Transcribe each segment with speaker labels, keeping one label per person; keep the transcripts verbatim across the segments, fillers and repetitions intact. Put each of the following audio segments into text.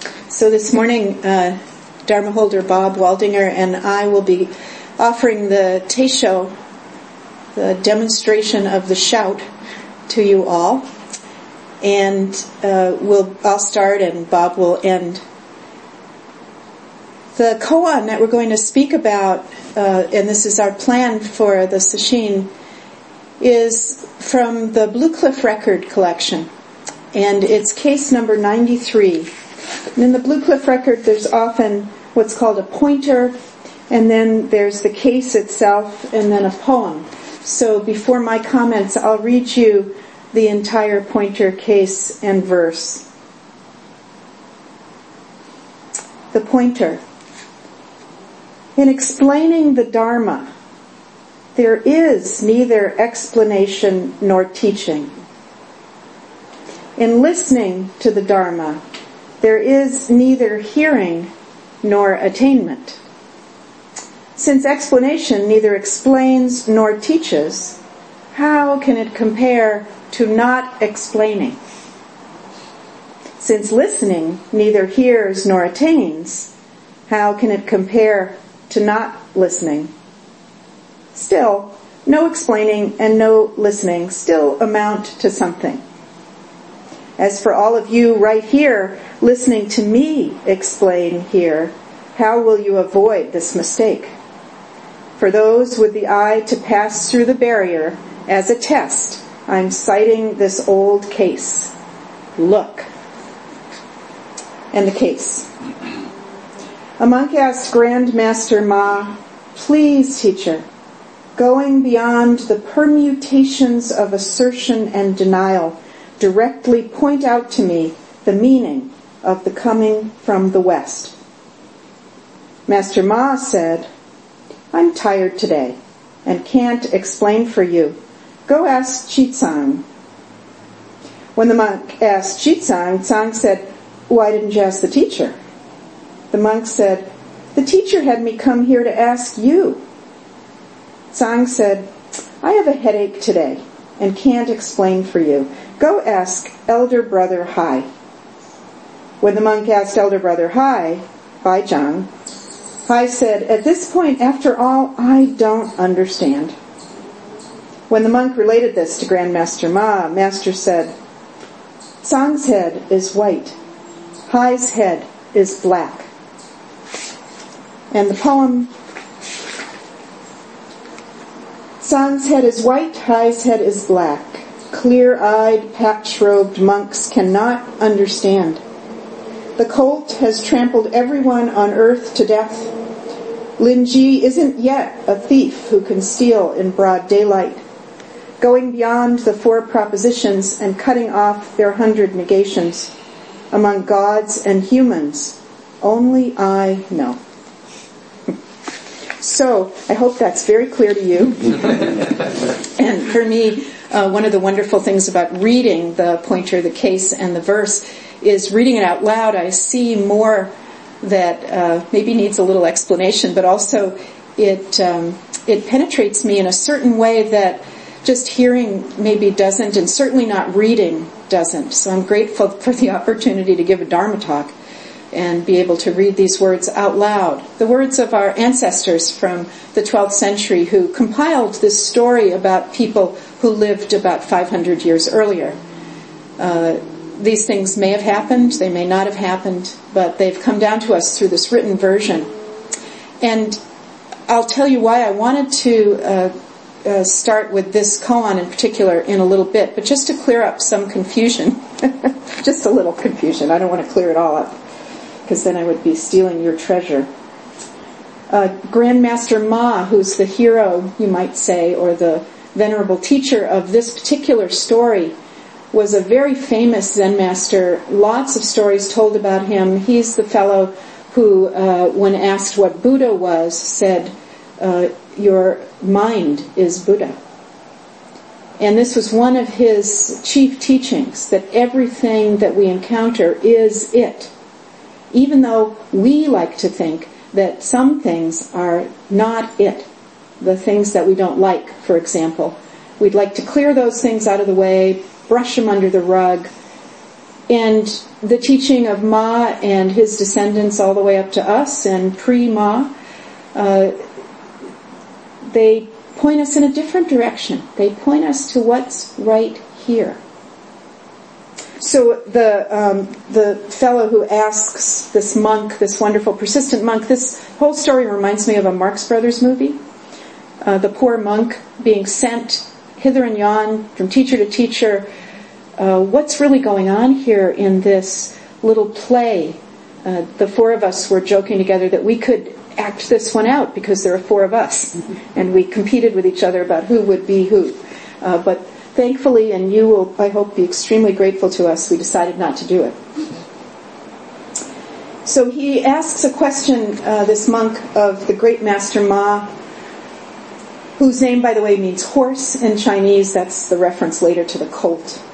Speaker 1: So this morning, uh, Dharma holder Bob Waldinger and I will be offering the Teisho, the demonstration of the shout, to you all. And uh, we'll I'll start and Bob will end. The koan that we're going to speak about, uh, and this is our plan for the sesshin, is from the Blue Cliff Record collection. And it's case number ninety-three. And in the Blue Cliff Record, there's often what's called a pointer, and then there's the case itself, and then a poem. So before my comments, I'll read you the entire pointer, case, and verse. The pointer. In explaining the Dharma, there is neither explanation nor teaching. In listening to the Dharma, there is neither hearing nor attainment. Since explanation neither explains nor teaches, how can it compare to not explaining? Since listening neither hears nor attains, how can it compare to not listening? Still, no explaining and no listening still amount to something. As for all of you right here listening to me explain here, how will you avoid this mistake? For those with the eye to pass through the barrier, as a test, I'm citing this old case. Look. And the case. A monk asked Grandmaster Ma, "Please, teacher, going beyond the permutations of assertion and denial, directly point out to me the meaning of the coming from the West." Master Ma said, "I'm tired today and can't explain for you. Go ask Chitsang." When the monk asked Chitsang, Tsang said, "Why didn't you ask the teacher?" The monk said, "The teacher had me come here to ask you." Tsang said, "I have a headache today and can't explain for you. Go ask Elder Brother Hai." When the monk asked Elder Brother Hai, Baizhang, Hai said, "At this point, after all, I don't understand." When the monk related this to Grandmaster Ma, Master said, "Tsang's head is white. Hai's head is black." And the poem, Tsang's head is white, Hai's head is black. Clear-eyed, patch-robed monks cannot understand. The colt has trampled everyone on earth to death. Linji isn't yet a thief who can steal in broad daylight. Going beyond the four propositions and cutting off their hundred negations. Among gods and humans, only I know. So, I hope that's very clear to you. And for me, uh, one of the wonderful things about reading the pointer, the case, and the verse is reading it out loud. I see more that uh, maybe needs a little explanation, but also it um, it penetrates me in a certain way that just hearing maybe doesn't, and certainly not reading doesn't. So I'm grateful for the opportunity to give a Dharma talk and be able to read these words out loud. The words of our ancestors from the twelfth century who compiled this story about people who lived about five hundred years earlier. Uh, these things may have happened, they may not have happened, but they've come down to us through this written version. And I'll tell you why I wanted to uh, uh, start with this koan in particular in a little bit, but just to clear up some confusion. Just a little confusion. I don't want to clear it all up, because then I would be stealing your treasure. Uh, Grandmaster Ma, who's the hero, you might say, or the venerable teacher of this particular story, was a very famous Zen master. Lots of stories told about him. He's the fellow who, uh, when asked what Buddha was, said, uh, "Your mind is Buddha." And this was one of his chief teachings, that everything that we encounter is it. Even though we like to think that some things are not it, the things that we don't like, for example. We'd like to clear those things out of the way, brush them under the rug, and the teaching of Ma and his descendants all the way up to us and pre-Ma, uh, they point us in a different direction. They point us to what's right here. So the um, the fellow who asks this monk, this wonderful persistent monk, this whole story reminds me of a Marx Brothers movie. Uh, the poor monk being sent hither and yon from teacher to teacher. Uh, what's really going on here in this little play? Uh, the four of us were joking together that we could act this one out because there are four of us, and we competed with each other about who would be who. Uh, but thankfully, and you will, I hope, be extremely grateful to us, we decided not to do it. So he asks a question, uh, this monk, of the great master Ma, whose name, by the way, means horse in Chinese. That's the reference later to the colt.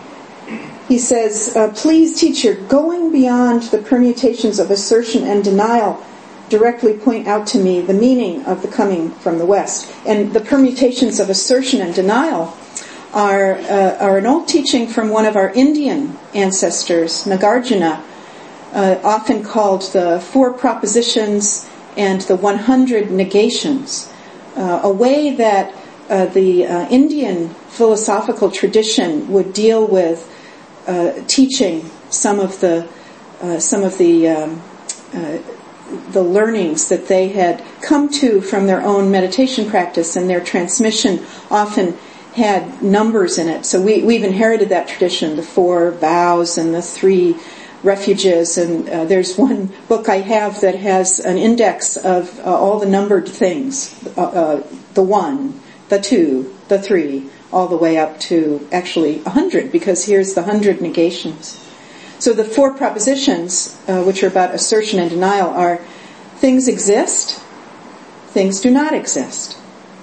Speaker 1: He says, uh, please, teacher, going beyond the permutations of assertion and denial, directly point out to me the meaning of the coming from the West. And the permutations of assertion and denial are, uh, are an old teaching from one of our Indian ancestors, Nagarjuna, uh, often called the Four Propositions and the one hundred Negations, uh, a way that uh, the uh, Indian philosophical tradition would deal with uh, teaching some of the uh, some of the um, uh, the learnings that they had come to from their own meditation practice, and their transmission often had numbers in it. So we, we've inherited that tradition, the four vows and the three refuges, and uh, there's one book I have that has an index of uh, all the numbered things, uh, uh, the one, the two, the three, all the way up to actually a hundred, because here's the hundred negations. So the four propositions, uh, which are about assertion and denial, are things exist, things do not exist.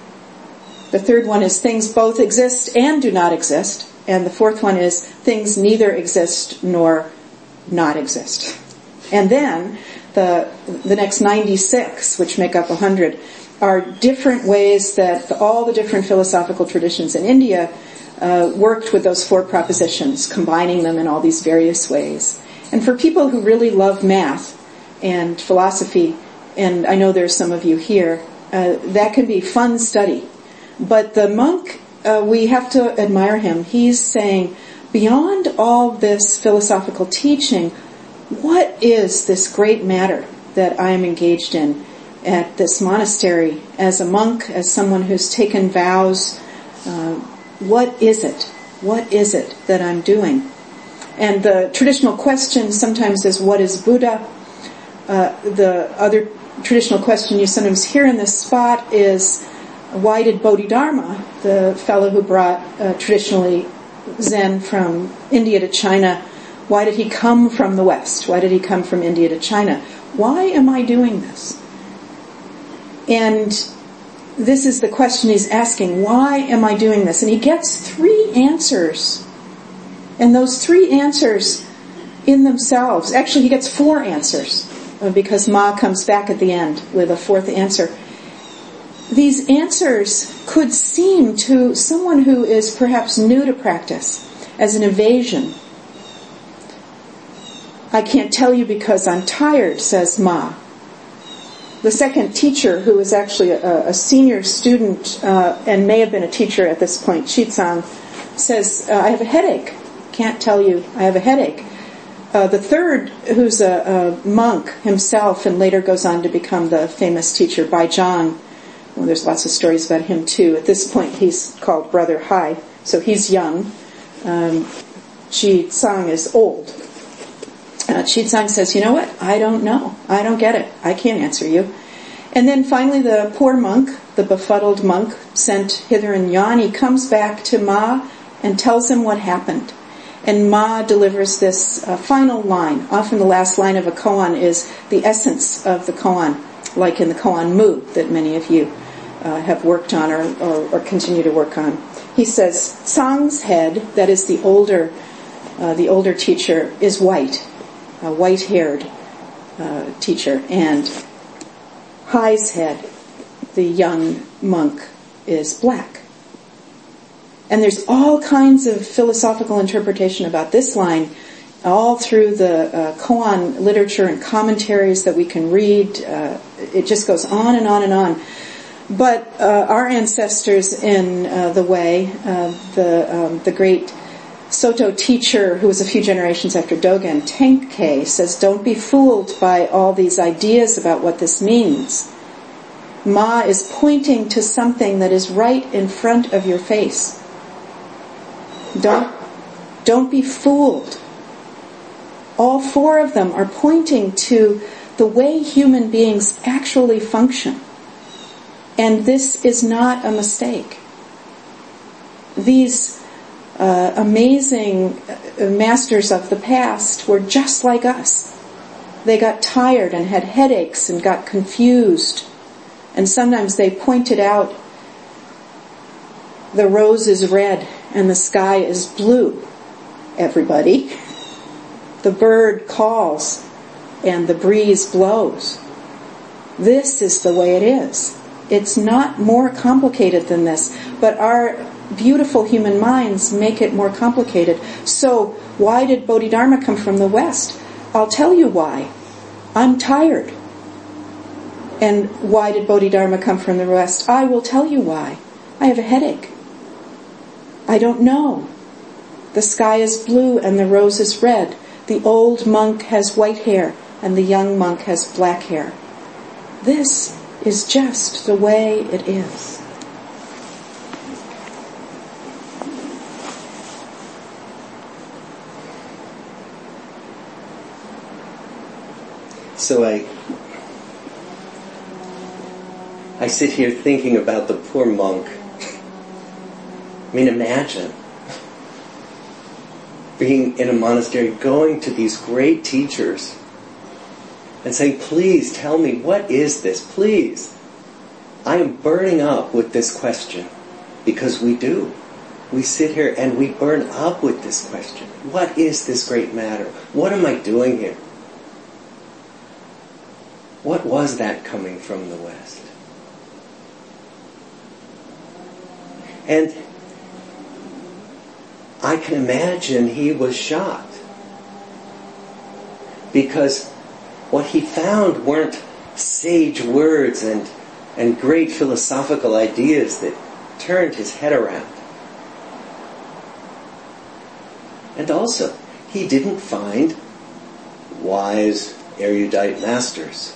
Speaker 1: The third one is things both exist and do not exist. And the fourth one is things neither exist nor not exist. And then the the next ninety-six, which make up one hundred, are different ways that all the different philosophical traditions in India Uh, worked with those four propositions, combining them in all these various ways. And for people who really love math and philosophy, and I know there's some of you here, uh, that can be fun study. But the monk, uh, we have to admire him. He's saying, beyond all this philosophical teaching, what is this great matter that I am engaged in at this monastery as a monk, as someone who's taken vows? Uh, What is it? What is it that I'm doing? And the traditional question sometimes is, what is Buddha? Uh, the other traditional question you sometimes hear in this spot is, why did Bodhidharma, the fellow who brought uh, traditionally Zen from India to China, why did he come from the West? Why did he come from India to China? Why am I doing this? And this is the question he's asking. Why am I doing this? And he gets three answers. And those three answers in themselves, actually he gets four answers, because Ma comes back at the end with a fourth answer. These answers could seem to someone who is perhaps new to practice as an evasion. I can't tell you because I'm tired, says Ma. The second teacher, who is actually a, a senior student uh, and may have been a teacher at this point, Chizang, says, uh, I have a headache. Can't tell you, I have a headache. Uh, the third, who's a, a monk himself and later goes on to become the famous teacher, Bai Zhang. Well, there's lots of stories about him too. At this point, he's called Brother Hai, so he's young. Um, Chizang is old. Uh, Chizang says, you know what? I don't know. I don't get it. I can't answer you. And then finally the poor monk, the befuddled monk, sent hither and yon, he comes back to Ma and tells him what happened. And Ma delivers this uh, final line. Often the last line of a koan is the essence of the koan, like in the koan Mu that many of you uh, have worked on or, or, or continue to work on. He says, Tsang's head, that is the older, uh, the older teacher, is white. A white-haired uh, teacher, and Hai's head, the young monk, is black. And there's all kinds of philosophical interpretation about this line. all through the uh, koan literature and commentaries that we can read. Uh, it just goes on and on and on. But uh, our ancestors in uh, the way, uh, the um, the great Soto teacher, who was a few generations after Dogen, Tenkei, says, don't be fooled by all these ideas about what this means. Ma is pointing to something that is right in front of your face. Don't, don't be fooled. All four of them are pointing to the way human beings actually function. And this is not a mistake. These uh, amazing masters of the past were just like us. They got tired and had headaches and got confused. And sometimes they pointed out the rose is red and the sky is blue, everybody. The bird calls and the breeze blows. This is the way it is. It's not more complicated than this, but our beautiful human minds make it more complicated. So why did Bodhidharma come from the West? I'll tell you why. I'm tired. And why did Bodhidharma come from the West? I will tell you why. I have a headache. I don't know. The sky is blue and the rose is red. The old monk has white hair and the young monk has black hair. This is just the way it is.
Speaker 2: So I I sit here thinking about the poor monk. I mean, imagine being in a monastery, going to these great teachers and saying, please tell me, what is this? Please. I am burning up with this question. Because we do. We sit here and we burn up with this question. What is this great matter? What am I doing here? What was that coming from the West? And I can imagine he was shocked. Because what he found weren't sage words and, and great philosophical ideas that turned his head around. And also, he didn't find wise, erudite masters.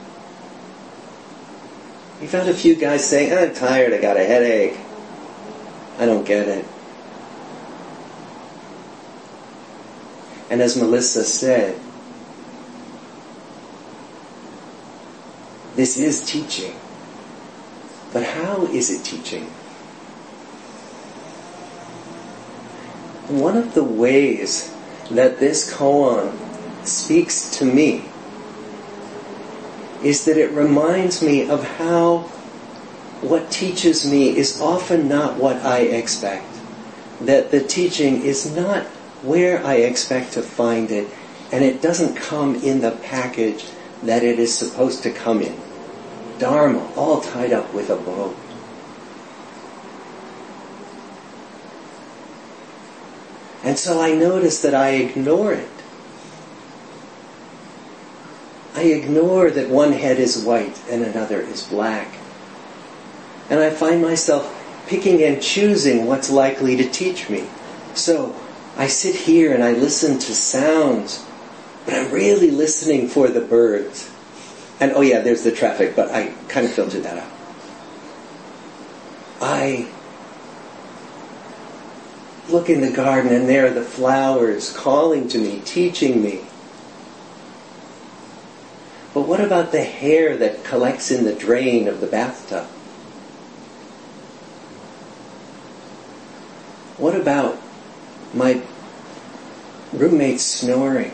Speaker 2: He found a few guys saying, I'm tired, I got a headache. I don't get it. And as Melissa said, this is teaching. But how is it teaching? One of the ways that this koan speaks to me is that it reminds me of how what teaches me is often not what I expect. That the teaching is not where I expect to find it, and it doesn't come in the package that it is supposed to come in. Dharma, all tied up with a bow. And so I notice that I ignore it. I ignore that one head is white and another is black. And I find myself picking and choosing what's likely to teach me. So I sit here and I listen to sounds, but I'm really listening for the birds. And oh yeah, there's the traffic, but I kind of filtered that out. I look in the garden and there are the flowers calling to me, teaching me. But what about the hair that collects in the drain of the bathtub? What about my roommate snoring?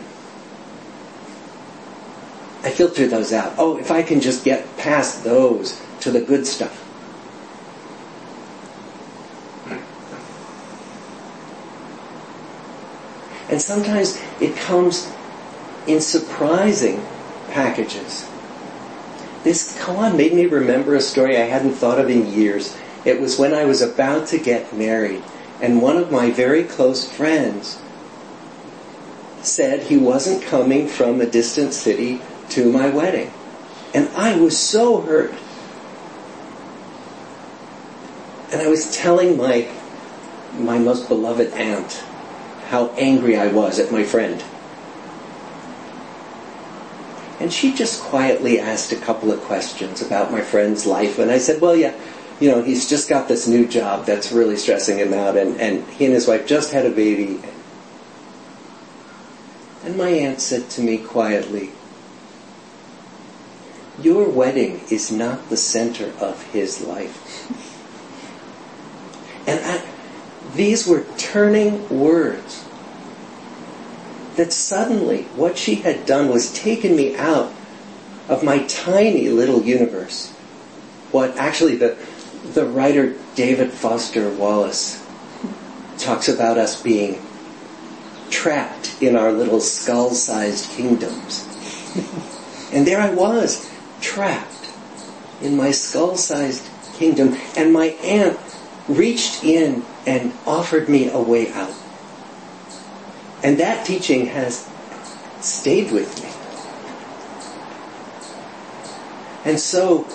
Speaker 2: I filter those out. Oh, if I can just get past those to the good stuff. And sometimes it comes in surprising packages. This koan made me remember a story I hadn't thought of in years. It was when I was about to get married, and one of my very close friends said he wasn't coming from a distant city to my wedding. And I was so hurt. And I was telling my my most beloved aunt how angry I was at my friend. And she just quietly asked a couple of questions about my friend's life. And I said, well, yeah, you know, he's just got this new job that's really stressing him out. And, and he and his wife just had a baby. And my aunt said to me quietly, your wedding is not the center of his life. And I, these were turning words. That suddenly what she had done was taken me out of my tiny little universe. What actually the, the writer David Foster Wallace talks about us being trapped in our little skull-sized kingdoms. And there I was, trapped in my skull-sized kingdom, and my aunt reached in and offered me a way out. And that teaching has stayed with me. And so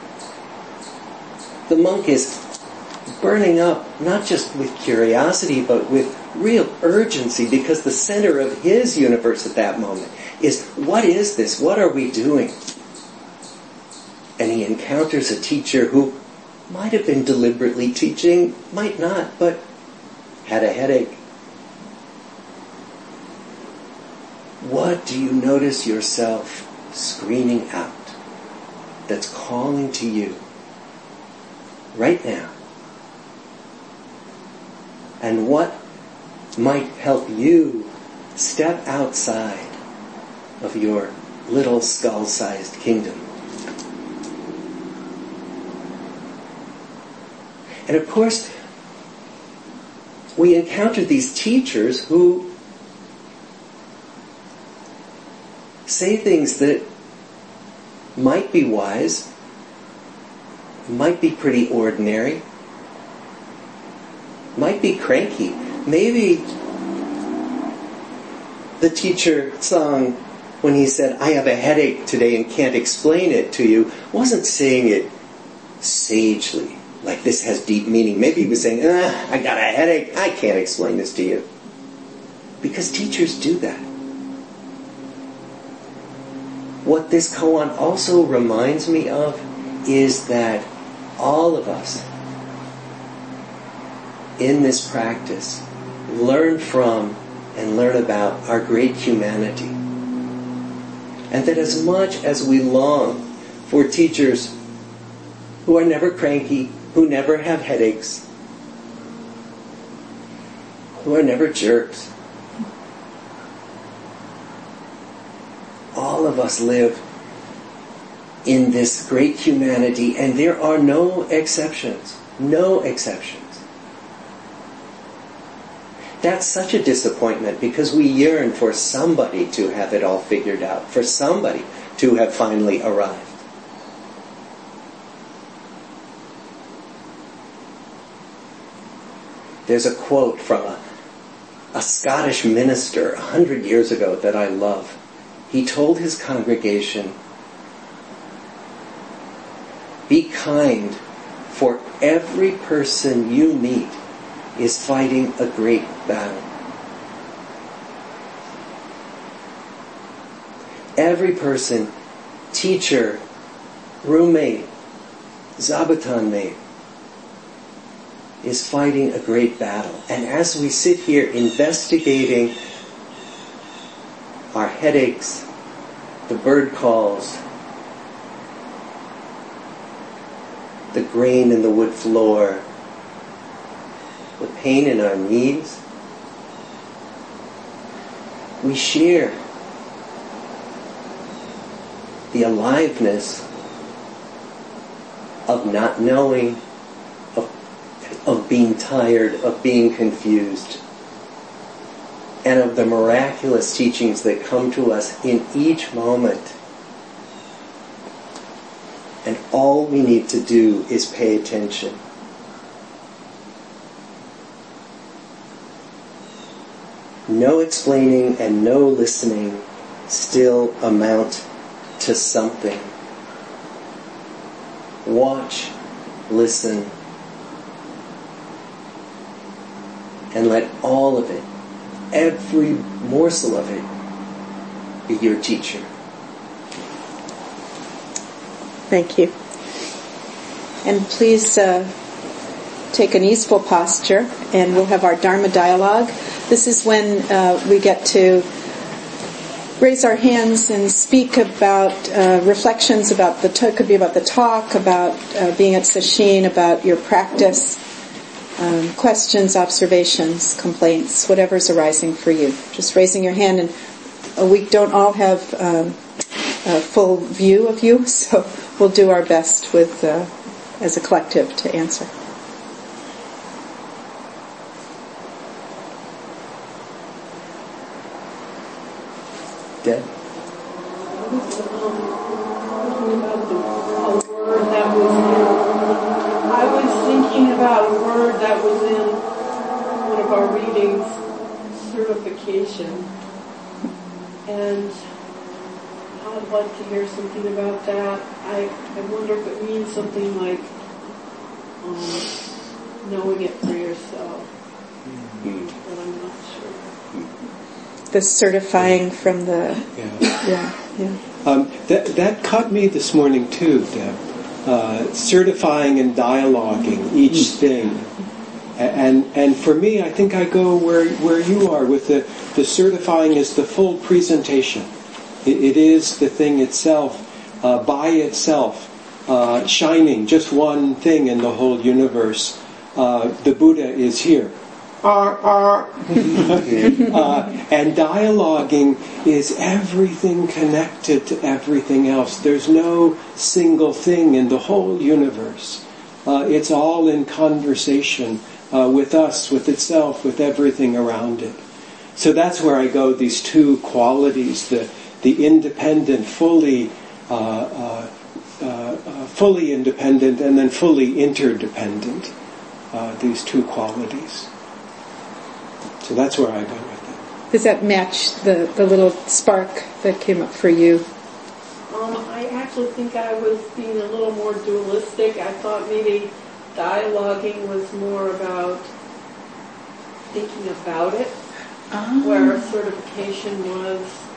Speaker 2: the monk is burning up, not just with curiosity, but with real urgency, because the center of his universe at that moment is, what is this? What are we doing? And he encounters a teacher who might have been deliberately teaching, might not, but had a headache. What do you notice yourself screaming out that's calling to you right now? And what might help you step outside of your little skull-sized kingdom? And of course, we encounter these teachers who say things that might be wise, might be pretty ordinary, might be cranky. Maybe the teacher song, when he said, I have a headache today and can't explain it to you, wasn't saying it sagely, like this has deep meaning. Maybe he was saying, ah, I got a headache, I can't explain this to you. Because teachers do that. What this koan also reminds me of is that all of us in this practice learn from and learn about our great humanity. And that as much as we long for teachers who are never cranky, who never have headaches, who are never jerks, all of us live in this great humanity, and there are no exceptions. No exceptions. That's such a disappointment, because we yearn for somebody to have it all figured out, for somebody to have finally arrived. There's a quote from a, a Scottish minister a hundred years ago that I love. He told his congregation, be kind, for every person you meet is fighting a great battle. Every person, teacher, roommate, zabuton mate, is fighting a great battle. And as we sit here investigating our headaches, the bird calls, the grain in the wood floor, the pain in our knees, we share the aliveness of not knowing, of, of being tired, of being confused, and of the miraculous teachings that come to us in each moment. And all we need to do is pay attention. no explaining and no listening still amount to something. Watch, listen, and let all of it, every morsel of it, be your teacher.
Speaker 1: Thank you. And please uh, take an easeful posture, and we'll have our Dharma dialogue. This is when uh, we get to raise our hands and speak about uh, reflections about the talk. Could be about the talk, about uh, being at Sesshin, about your practice, um, questions, observations, complaints, whatever's arising for you. Just raising your hand, and uh, we don't all have um, a full view of you, so we'll do our best with, uh, as a collective, to answer.
Speaker 2: Deb?
Speaker 3: I was thinking about a word that was in one of our readings, certification. And I'd like to hear something about that. I, I wonder if it means something like um, knowing it for yourself. Mm-hmm. But I'm not sure.
Speaker 1: The certifying from the...
Speaker 4: Yeah.
Speaker 1: Yeah, yeah.
Speaker 4: Um, that, that caught me this morning too, Deb. Uh, certifying and dialoguing each thing. And and for me, I think I go where where you are with the, the certifying is the full presentation. It, it is the thing itself, uh, by itself, uh, shining, just one thing in the whole universe. Uh, the Buddha is here. Ar, ar. uh, and dialoguing is everything connected to everything else. There's no single thing in the whole universe. Uh, it's all in conversation uh, with us, with itself, with everything around it. So that's where I go, these two qualities, the the independent, fully uh, uh, uh, uh, fully independent, and then fully interdependent, uh, these two qualities. So that's where I go with it.
Speaker 1: Does that match the, the little spark that came up for you?
Speaker 3: Um, I actually think I was being a little more dualistic. I thought maybe dialoguing was more about thinking about it,
Speaker 1: Oh.
Speaker 3: where certification was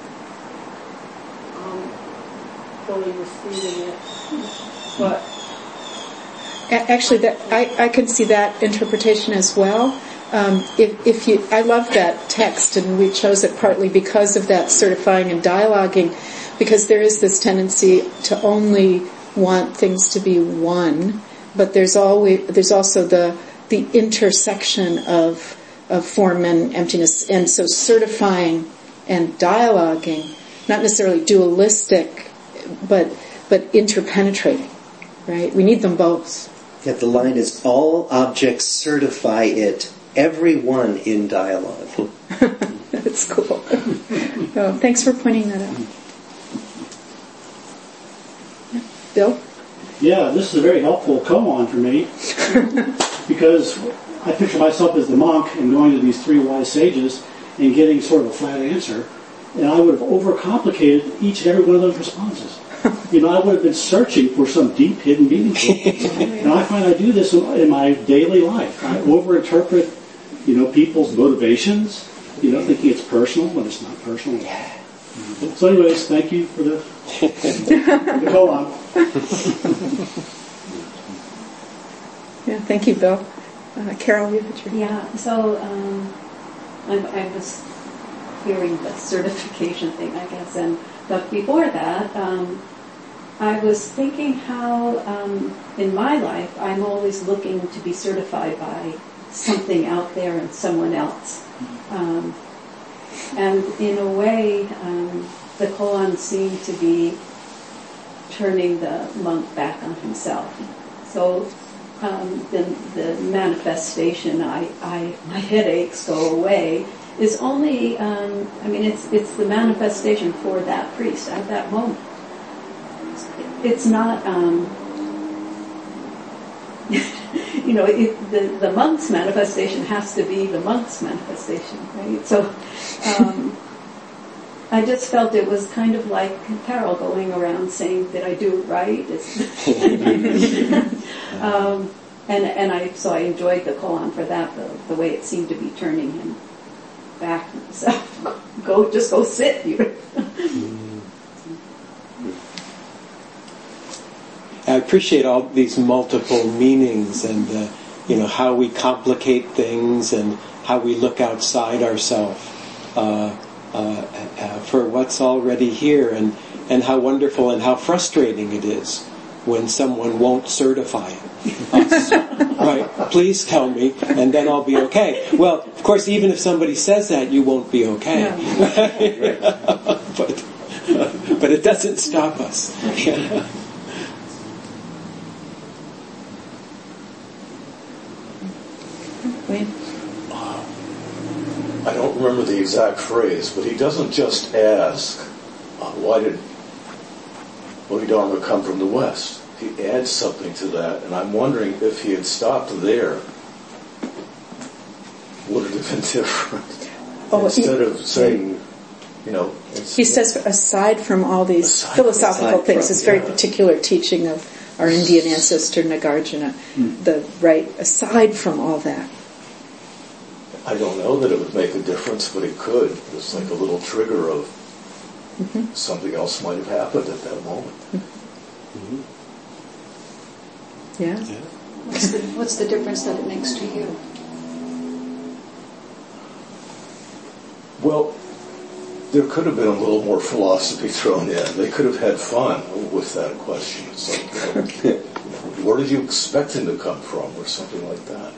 Speaker 3: um, fully receiving it. But
Speaker 1: A- Actually, that I, I can see that interpretation as well. Um, if, if you, I love that text, and we chose it partly because of that certifying and dialoguing, because there is this tendency to only want things to be one, but there's always there's also the the intersection of of form and emptiness, and so certifying and dialoguing, not necessarily dualistic, but but interpenetrating, right? We need them both.
Speaker 2: Yet the line is, all objects certify it, every one in dialogue.
Speaker 1: That's cool. Oh, thanks for pointing that out. Bill?
Speaker 5: Yeah, this is a very helpful koan for me because I picture myself as the monk and going to these three wise sages and getting sort of a flat answer, and I would have overcomplicated each and every one of those responses. You know, I would have been searching for some deep, hidden meaning. And I find I do this in my daily life. I overinterpret, you know, people's motivations, you know, thinking it's personal when it's not personal.
Speaker 2: Yeah.
Speaker 5: So anyways, thank you for the, the koan.
Speaker 1: Yeah, thank you, Bill. Uh, Carol, you had your...
Speaker 6: Yeah, so um, I, I was hearing the certification thing, I guess, and but before that, um, I was thinking how um, in my life I'm always looking to be certified by something out there and someone else. Um, and in a way, um, the koan seemed to be turning the monk back on himself. So um, the, the manifestation, I, I, my headaches go away, is only, um, I mean, it's it's the manifestation for that priest at that moment. It's not, um, you know, it, the, the monk's manifestation has to be the monk's manifestation, right? So um, I just felt it was kind of like Carol going around saying, did I do it right? um, and and I so I enjoyed the koan for that, the, the way it seemed to be turning him back himself. Go, just go sit.
Speaker 4: I appreciate all these multiple meanings and uh, you know how we complicate things and how we look outside ourselves uh, uh, uh, for what's already here, and, and how wonderful and how frustrating it is when someone won't certify us. Right? Please tell me, and then I'll be okay. Well, of course, even if somebody says that, you won't be okay. No. but but it doesn't stop us. Yeah.
Speaker 7: I don't remember the exact phrase, but he doesn't just ask, uh, why did Bodhidharma come from the West? He adds something to that, and I'm wondering if he had stopped there, would it have been different? Oh, Instead he, of saying, you know...
Speaker 1: He says, aside from all these philosophical things, this very yeah. particular teaching of our Indian ancestor Nagarjuna, hmm. the right, aside from all that.
Speaker 7: I don't know that it would make a difference, but it could. It's like a little trigger of mm-hmm. something else might have happened at that moment.
Speaker 1: Mm-hmm. Yeah.
Speaker 8: yeah. What's the, what's the difference that it makes to you?
Speaker 7: Well, there could have been a little more philosophy thrown in. They could have had fun with that question. It's like, you know, where did you expect him to come from, or something like that.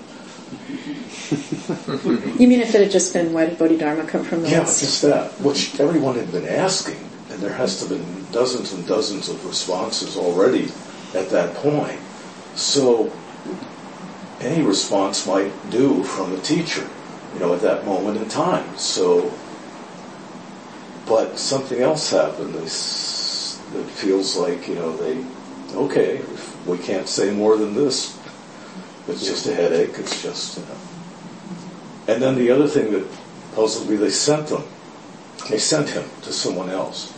Speaker 1: You mean if it had just been, why did Bodhidharma come from the
Speaker 7: yeah,
Speaker 1: West?
Speaker 7: Yeah, just that, which everyone had been asking, and there has to have been dozens and dozens of responses already at that point. So any response might do from the teacher, you know, at that moment in time. So, but something else happened. They, it feels like, you know, they, okay, if we can't say more than this. It's just a headache. It's just, you know. And then the other thing that puzzled me, they sent them. They sent him to someone else.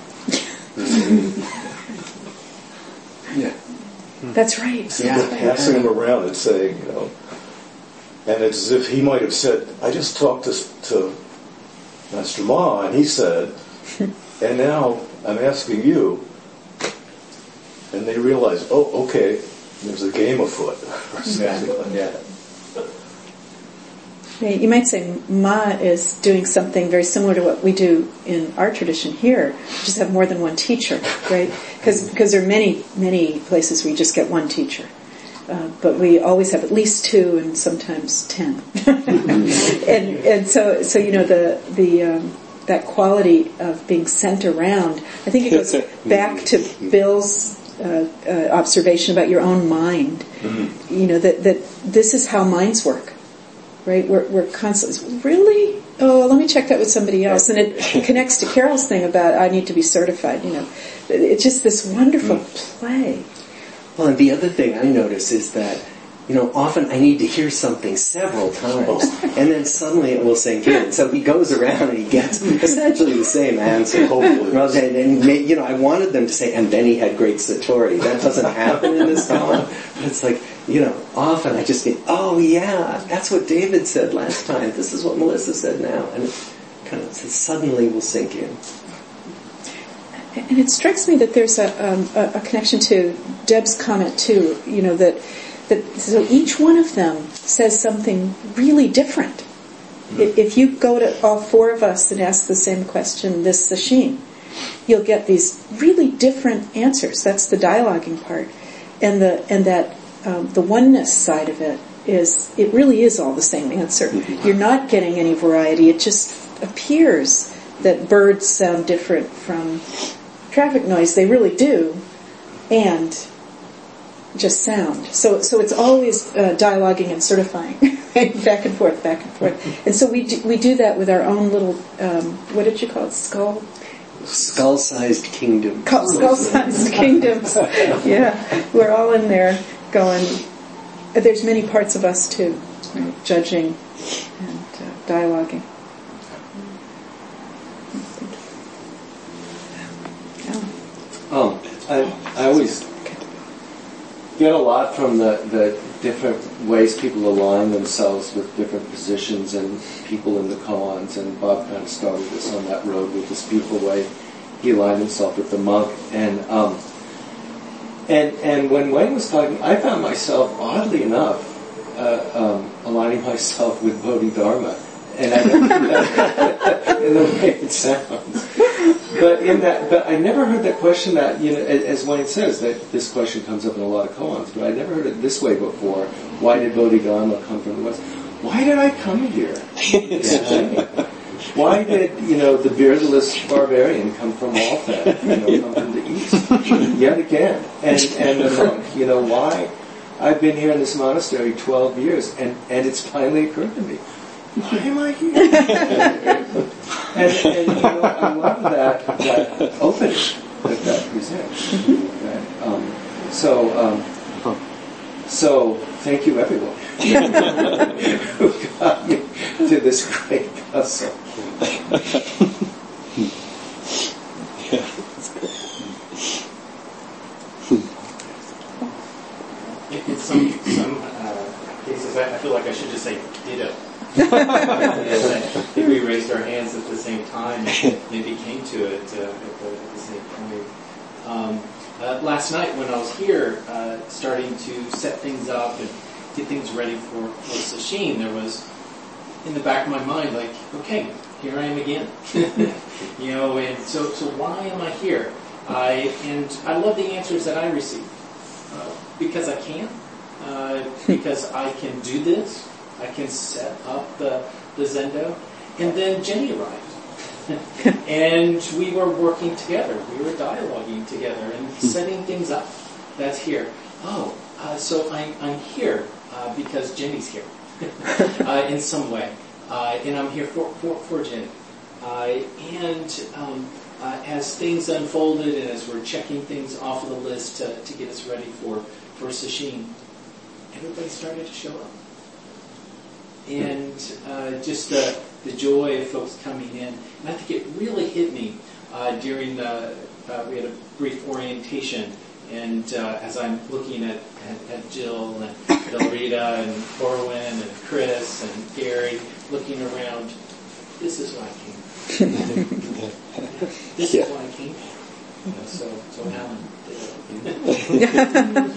Speaker 2: Yeah.
Speaker 1: That's right.
Speaker 7: So
Speaker 2: yeah.
Speaker 7: they're passing him around and saying, you know, and it's as if he might have said, I just talked to, to Master Ma, and he said, and now I'm asking you. And they realize, oh, okay, there's a game afoot, or something like that.
Speaker 1: You might say Ma is doing something very similar to what we do in our tradition here, just have more than one teacher, right? Because because there are many, many places where you just get one teacher. Uh, but we always have at least two and sometimes ten. and and so, so you know, the, the um, that quality of being sent around, I think it goes back to Bill's uh, uh, observation about your own mind. Mm-hmm. You know, that, that this is how minds work. Right, we're we're constantly really. Oh, let me check that with somebody else, and it connects to Carol's thing about I need to be certified. You know, it's just this wonderful mm. play.
Speaker 2: Well, and the other thing I notice is that, you know, often I need to hear something several times, and then suddenly it will sink in. So he goes around and he gets essentially the same answer. Hopefully, and, and you know, I wanted them to say, and then he had great satori. That doesn't happen in this song. But it's like, you know, often I just think, oh yeah, that's what David said last time. This is what Melissa said now, and it kind of suddenly will sink in.
Speaker 1: And it strikes me that there's a, um, a, a connection to Deb's comment too. You know that that so each one of them says something really different. Mm-hmm. If you go to all four of us and ask the same question, this sesshin, you'll get these really different answers. That's the dialoguing part, and the and that. Um, the oneness side of it is, it really is all the same answer. Mm-hmm. You're not getting any variety. It just appears that birds sound different from traffic noise. They really do. And just sound. So so it's always uh, dialoguing and certifying. Back and forth, back and forth. And so we do, we do that with our own little, um, what did you call it, skull?
Speaker 2: Skull-sized kingdom.
Speaker 1: Skull-sized kingdoms. Yeah. We're all in there going, there's many parts of us too, right? Judging and uh, dialoguing.
Speaker 2: Oh, I, I always get a lot from the, the different ways people align themselves with different positions and people in the koans, and Bob kind of started us on that road with this beautiful way he aligned himself with the monk. And um, and and when Wayne was talking, I found myself, oddly enough, uh, um, aligning myself with Bodhidharma. And I never heard that in the way it sounds. But in that, but I never heard that question that, you know, as Wayne says, that this question comes up in a lot of koans, but I never heard it this way before. Why did Bodhidharma come from the West? Why did I come here? Why did, you know, the beardless barbarian come from Alta, you know, come from the East? Yet again. And, and the monk, you know, why? I've been here in this monastery twelve years, and, and it's finally occurred to me, why am I here? and, and you know, I love that, that opening that that presents. Right? Um, so, um, so thank you everyone who got me to this great puzzle.
Speaker 9: In some some uh, cases, I, I feel like I should just say ditto. I think we raised our hands at the same time and maybe came to it uh, at, the, at the same point. Um, uh, last night when I was here, uh, starting to set things up and get things ready for, for sesshin, there was in the back of my mind like, okay, here I am again. You know, and so so why am I here? I and I love the answers that I receive uh, because I can, uh, because I can do this. I can set up the, the Zendo. And then Jenny arrived. And we were working together. We were dialoguing together and setting things up. That's here. Oh, uh, so I'm, I'm here uh, because Jenny's here uh, in some way. Uh, and I'm here for, for, for Jenny. Uh, and um, uh, as things unfolded and as we're checking things off of the list to, to get us ready for, for sesshin, everybody started to show up. And uh, just the, the joy of folks coming in. And I think it really hit me uh, during the, uh, we had a brief orientation, and uh, as I'm looking at, at, at Jill and Del Rita and Corwin and Chris and Gary, looking around, this is why I came. This yeah. is why I came. You know, so, so Alan.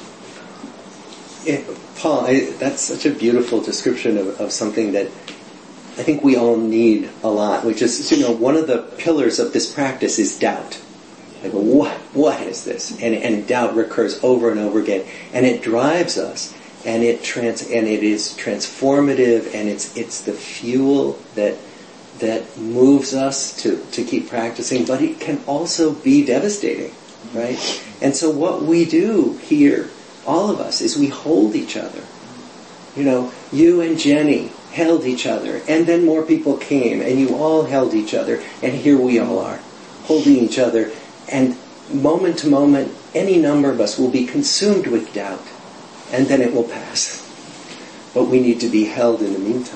Speaker 2: It, Paul, I, that's such a beautiful description of, of something that I think we all need a lot, which is, you know, one of the pillars of this practice is doubt. Like, what, what is this? And, and doubt recurs over and over again, and it drives us, and it trans, and it is transformative, and it's it's the fuel that that moves us to, to keep practicing. But it can also be devastating, right? And so what we do here, all of us, is we hold each other. You know, you and Jenny held each other, and then more people came, and you all held each other, and here we all are, holding each other, and moment to moment, any number of us will be consumed with doubt, and then it will pass. But we need to be held in the meantime.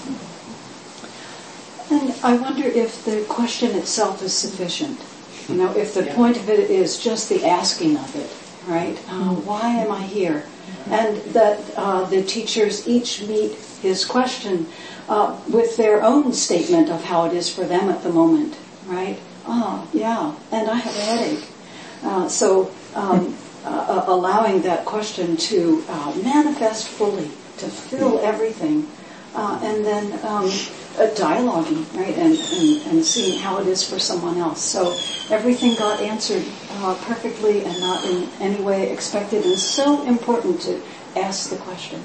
Speaker 8: And I wonder if the question itself is sufficient. You know, if the point of it is just the asking of it. Right? Uh, why am I here? And that uh, the teachers each meet his question uh, with their own statement of how it is for them at the moment. Right? Oh, yeah, and I have a headache. Uh, so um, uh, allowing that question to uh, manifest fully, to fill everything, uh, and then um, uh, dialoguing, right, and, and, and seeing how it is for someone else. So everything got answered uh, perfectly and not in any way expected. And so important to ask the question.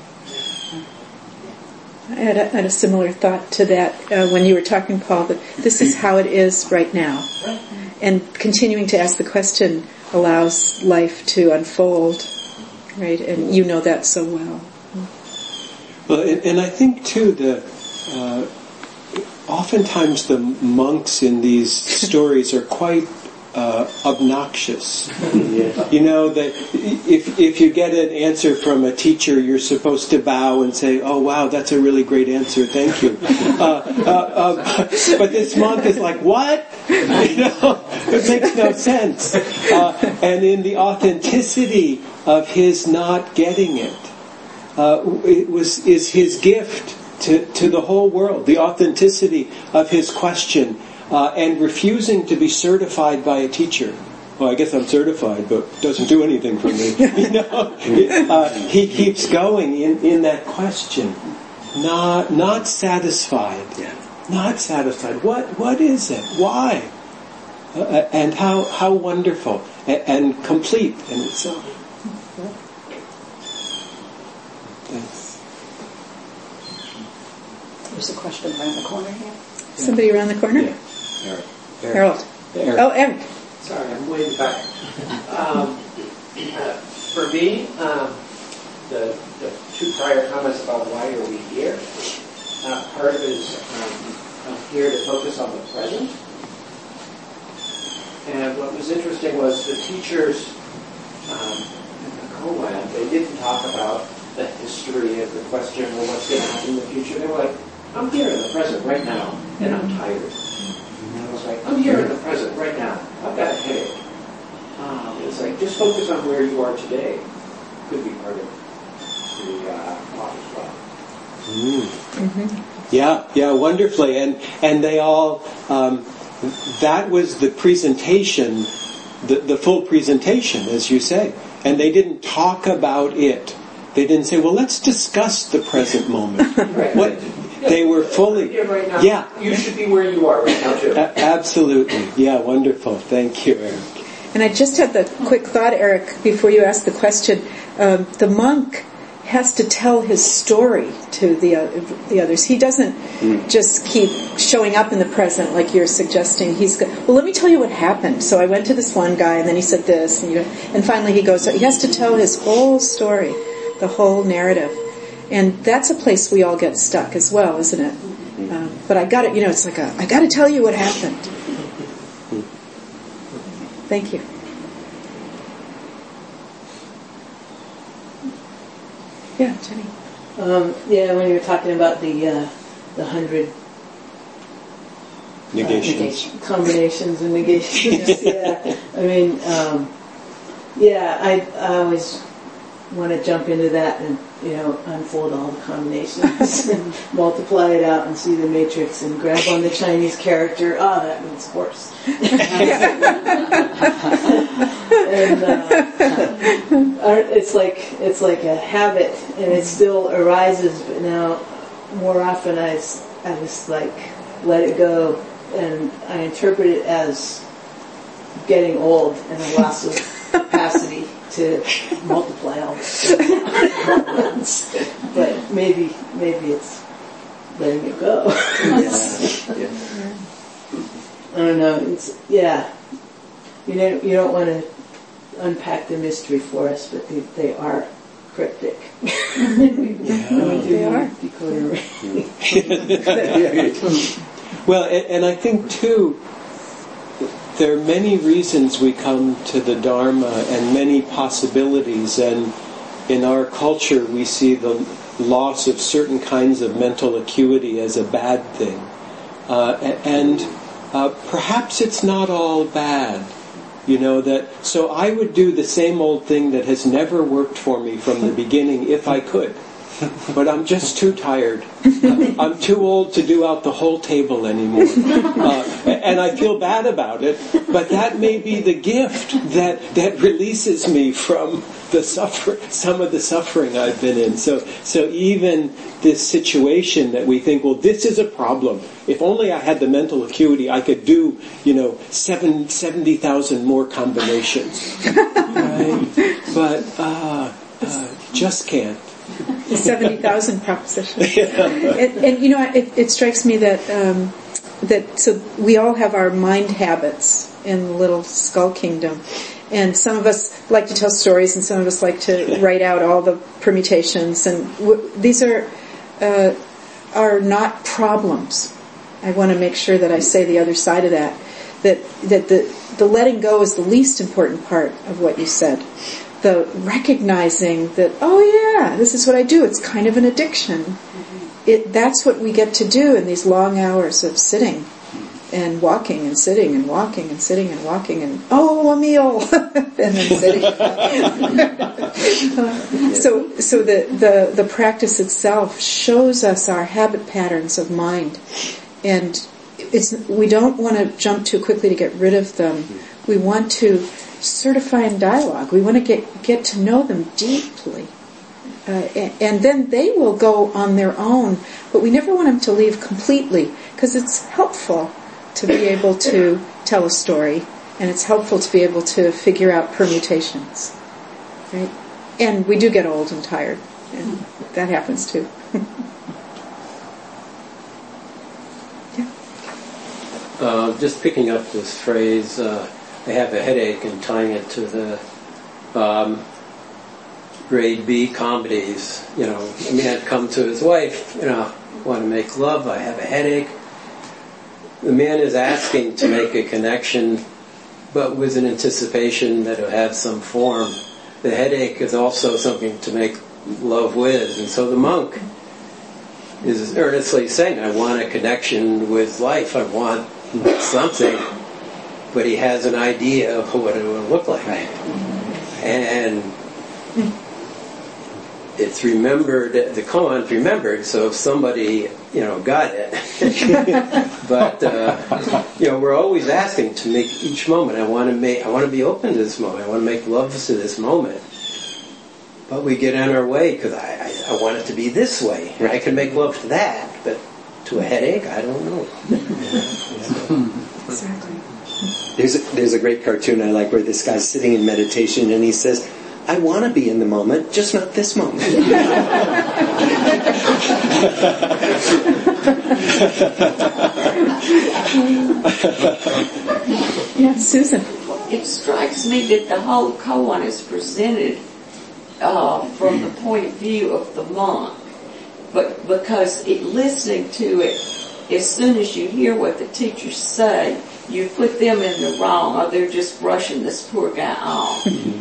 Speaker 1: I had a, had a similar thought to that uh, when you were talking, Paul, that this is how it is right now. And continuing to ask the question allows life to unfold, right? And you know that so well.
Speaker 4: Well, and, and I think, too, the uh, oftentimes the monks in these stories are quite uh, obnoxious. You know, that if if you get an answer from a teacher, you're supposed to bow and say, "Oh, wow, that's a really great answer, thank you." Uh, uh, uh, but this monk is like, "What?" You know, it makes no sense. Uh, and in the authenticity of his not getting it, uh, it was is his gift to to the whole world. The authenticity of his question. Uh, and refusing to be certified by a teacher. Well, I guess I'm certified, but it doesn't do anything for me. You know, uh, he keeps going in, in that question, not not satisfied, not satisfied. What what is it? Why? Uh, and how how wonderful and, and complete in itself. Thanks.
Speaker 8: There's a question around the corner here.
Speaker 1: Somebody around the corner?
Speaker 10: Yeah. Eric.
Speaker 1: Harold.
Speaker 4: Eric.
Speaker 1: Oh, Eric.
Speaker 10: Sorry, I'm way back. Um, uh, for me, um, the, the two prior comments about why are we here, uh, part of it is um, I'm here to focus on the present. And what was interesting was the teachers um, in the Koan, they didn't talk about the history of the question or what's going to happen in the future. They were like, I'm here in the present right now, and I'm tired. And I was like, I'm here in the present right now. I've got a headache. Um, it's like, just focus on where you are today. Could be part of the uh, thought as well.
Speaker 4: Mm. Mm-hmm. Yeah, yeah, wonderfully. And and they all, um, that was the presentation, the, the full presentation, as you say. And they didn't talk about it. They didn't say, well, let's discuss the present moment.
Speaker 10: Right.
Speaker 4: What? They were fully,
Speaker 10: Here right now.
Speaker 4: yeah.
Speaker 10: You should be where you are right now, too.
Speaker 4: A- absolutely. Yeah, wonderful. Thank you, Eric.
Speaker 1: And I just had the quick thought, Eric, before you asked the question. Um, the monk has to tell his story to the uh, the others. He doesn't mm. just keep showing up in the present like you're suggesting. He's go- well, let me tell you what happened. So I went to this one guy, and then he said this, and, you know, and finally he goes. So he has to tell his whole story, the whole narrative. And that's a place we all get stuck as well, isn't it? Uh, but I got it, you know, it's like a, I got to tell you what happened. Thank you. Yeah, Jenny.
Speaker 11: Um, yeah, when you were talking about the uh, the hundred
Speaker 4: negations,
Speaker 11: uh, combinations and negations. Yeah, I mean, um, yeah, I, I always want to jump into that and, you know, unfold all the combinations and multiply it out and see the matrix and grab on the Chinese character. Oh, that means horse. And uh, it's like it's like a habit, and it still arises. But now, more often, I I just like let it go, and I interpret it as getting old and a loss of capacity to multiply all this. But maybe maybe it's letting it go.
Speaker 2: Yeah. Yeah.
Speaker 11: I don't know. It's yeah. You know, you don't want to unpack the mystery for us, but they, they are cryptic.
Speaker 4: Yeah,
Speaker 1: they are.
Speaker 4: Well, and, and I think too, there are many reasons we come to the Dharma and many possibilities, and in our culture we see the loss of certain kinds of mental acuity as a bad thing. Uh, and uh, perhaps it's not all bad. You know, that, so I would do the same old thing that has never worked for me from the beginning if I could. But I'm just too tired. I'm too old to do out the whole table anymore. Uh, and I feel bad about it, but that may be the gift that, that releases me from the suffer, some of the suffering I've been in. So, so even this situation that we think, well, this is a problem. If only I had the mental acuity, I could do, you know, seven, seventy thousand more combinations. Right? But, uh, uh, just can't.
Speaker 1: The seventy thousand proposition. and, and, you know, it, it strikes me that, um, that so we all have our mind habits in the little skull kingdom. And some of us like to tell stories, and some of us like to write out all the permutations. And w- these are uh, are not problems. I want to make sure that I say the other side of that. that that the the letting go is the least important part of what you said. The recognizing that, oh yeah, this is what I do. It's kind of an addiction. Mm-hmm. It that's what we get to do in these long hours of sitting and walking and sitting and walking and sitting and walking and oh, a meal and then sitting. uh, so so the, the the practice itself shows us our habit patterns of mind, and it's we don't want to jump too quickly to get rid of them. We want to certify in dialogue. We want to get get to know them deeply. Uh, and, and then they will go on their own, but we never want them to leave completely, because it's helpful to be able to tell a story, and it's helpful to be able to figure out permutations, right? And we do get old and tired, and that happens too. Yeah.
Speaker 12: Uh, just picking up this phrase, uh, I have a headache, and tying it to the um, grade B comedies. You know, a man come to his wife, you know, want to make love, I have a headache. The man is asking to make a connection, but with an anticipation that it'll have some form. The headache is also something to make love with, and so the monk is earnestly saying, I want a connection with life, I want something, but he has an idea of what it will look like. And it's remembered, the koan's remembered, so if somebody, you know, got it. But, uh, you know, we're always asking to make each moment, I want to make, I want to be open to this moment, I want to make love to this moment. But we get in our way, because I, I, I want it to be this way. I can make love to that, but to a headache, I don't know.
Speaker 1: Exactly.
Speaker 2: There's a, there's a great cartoon I like where this guy's sitting in meditation and he says, I want to be in the moment, just not this moment.
Speaker 1: Yeah, Susan.
Speaker 13: It strikes me that the whole koan is presented uh, from the point of view of the monk, but because it, listening to it, as soon as you hear what the teachers say, you put them in the wrong, or they're just brushing this poor guy off.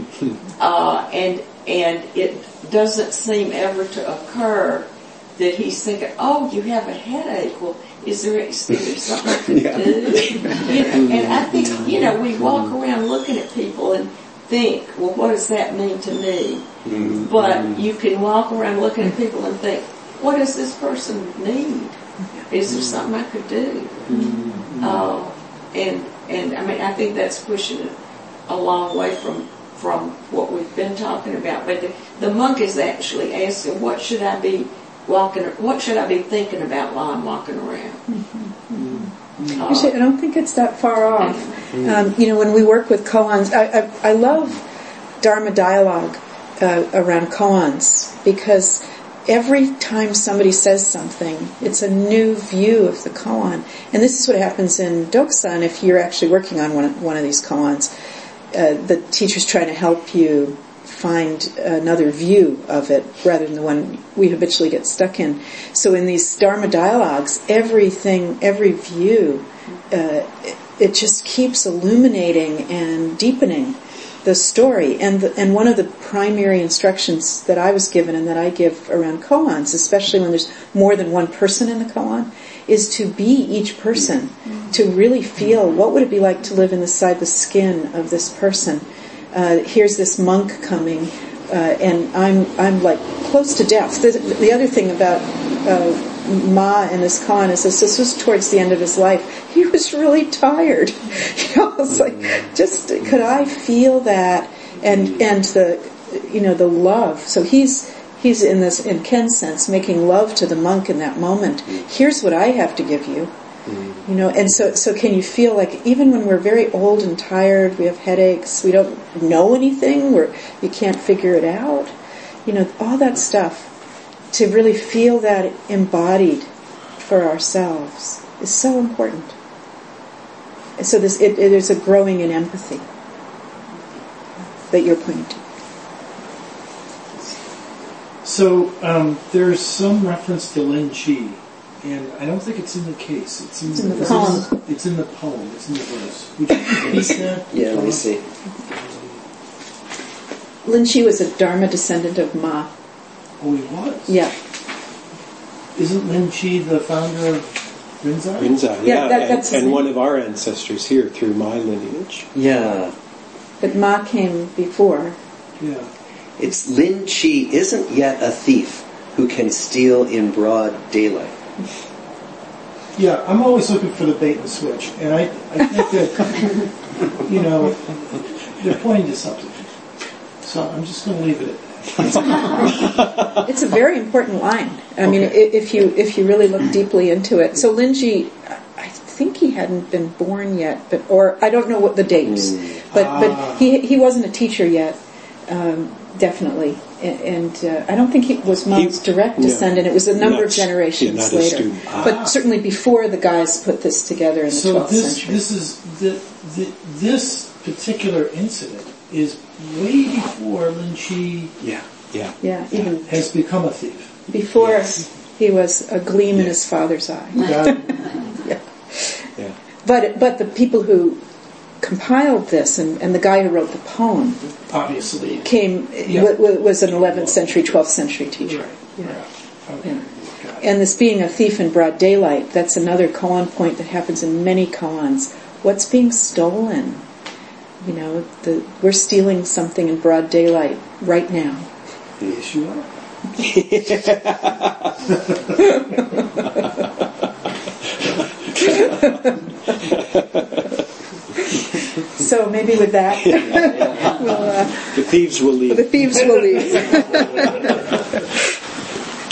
Speaker 13: uh, and and it doesn't seem ever to occur that he's thinking, oh, you have a headache. Well, is there, is there something I can yeah. do? You know, and I think, you know, we walk around looking at people and think, well, what does that mean to me? Mm-hmm. But you can walk around looking at people and think, what does this person need? Is there something I could do? Mm-hmm. Uh, and and I mean, I think that's pushing it a long way from from what we've been talking about. But the, the monk is actually asking, what should I be walking? What should I be thinking about while I'm walking around?
Speaker 1: Mm-hmm. Uh, Actually, I don't think it's that far off. Mm-hmm. Um, you know, when we work with koans, I, I, I love Dharma dialogue uh, around koans, because every time somebody says something, it's a new view of the koan. And this is what happens in Doksan if you're actually working on one, one of these koans. Uh, the teacher's trying to help you find another view of it rather than the one we habitually get stuck in. So in these Dharma dialogues, everything, every view, uh, it, it just keeps illuminating and deepening the story. And the, and one of the primary instructions that I was given and that I give around koans, especially when there's more than one person in the koan, is to be each person, to really feel what would it be like to live inside the skin of this person. Uh, here's this monk coming, uh, and I'm I'm like close to death. The, the other thing about uh, Ma and his koan is this, this was towards the end of his life. He was really tired. You know, it's like, just could I feel that, and and the you know the love. So he's he's in this, in Ken's sense, making love to the monk in that moment. Here's what I have to give you. You know, and so so can you feel like even when we're very old and tired, we have headaches, we don't know anything, we're, you can't figure it out, you know, all that stuff, to really feel that embodied for ourselves is so important. And so this, it, it is a growing in empathy that you're pointing to.
Speaker 5: So um, there's some reference to Lin Chi
Speaker 14: and I don't think it's in the case. It's in,
Speaker 1: It's in the
Speaker 14: it's
Speaker 1: poem.
Speaker 14: In, it's in the poem. It's in the verse. Would you repeat that?
Speaker 2: Yeah, let me see.
Speaker 1: Lin Chi was a Dharma descendant of Ma.
Speaker 14: Oh, he was?
Speaker 1: Yeah.
Speaker 14: Isn't Lin Chi the founder of Rinzai?
Speaker 4: Rinzai,
Speaker 1: Yeah,
Speaker 4: yeah,
Speaker 1: that-
Speaker 4: and,
Speaker 1: that's his
Speaker 4: and
Speaker 1: name.
Speaker 4: one of our ancestors here through my lineage.
Speaker 2: Yeah.
Speaker 1: But Ma came before.
Speaker 14: Yeah.
Speaker 2: It's Lin Chi isn't yet a thief who can steal in broad daylight.
Speaker 14: Yeah, I'm always looking for the bait and switch, and I, I think that, you know, they're pointing to something. So I'm just going to leave it at that.
Speaker 1: It's a very important line. I mean, i if you if you really look deeply into it. So Lin Chi, I think he hadn't been born yet, but or I don't know what the dates, but
Speaker 14: Ah.
Speaker 1: but he he wasn't a teacher yet, um, definitely, and, and uh, I don't think he was Ma's
Speaker 4: He-
Speaker 1: direct
Speaker 4: no,
Speaker 1: descendant. It was a number
Speaker 4: not-
Speaker 1: of generations
Speaker 4: yeah, not a
Speaker 1: later,
Speaker 4: student.
Speaker 1: but
Speaker 14: Ah.
Speaker 1: certainly before the guys put this together in the
Speaker 14: So
Speaker 1: twelfth
Speaker 14: this
Speaker 1: century.
Speaker 14: this is the, the this particular incident is way before Lin Chi
Speaker 4: Yeah, yeah.
Speaker 1: yeah, even
Speaker 14: has become a thief.
Speaker 1: before
Speaker 4: Yes.
Speaker 1: he was a gleam in his father's eye.
Speaker 14: That-
Speaker 1: Yeah.
Speaker 4: Yeah.
Speaker 1: But but the people who compiled this and, and the guy who wrote the poem
Speaker 14: obviously.
Speaker 1: came
Speaker 14: Yeah.
Speaker 1: w- w- was an eleventh century, twelfth century teacher.
Speaker 14: Right.
Speaker 1: Yeah.
Speaker 14: Right. Okay.
Speaker 1: Yeah.
Speaker 14: Got it.
Speaker 1: And this being a thief in broad daylight, that's another koan point that happens in many koans. What's being stolen? You know, the, we're stealing something in broad daylight right now.
Speaker 14: Yes, you are.
Speaker 1: So maybe with that, we'll, uh,
Speaker 4: The thieves will leave.
Speaker 1: the thieves will leave.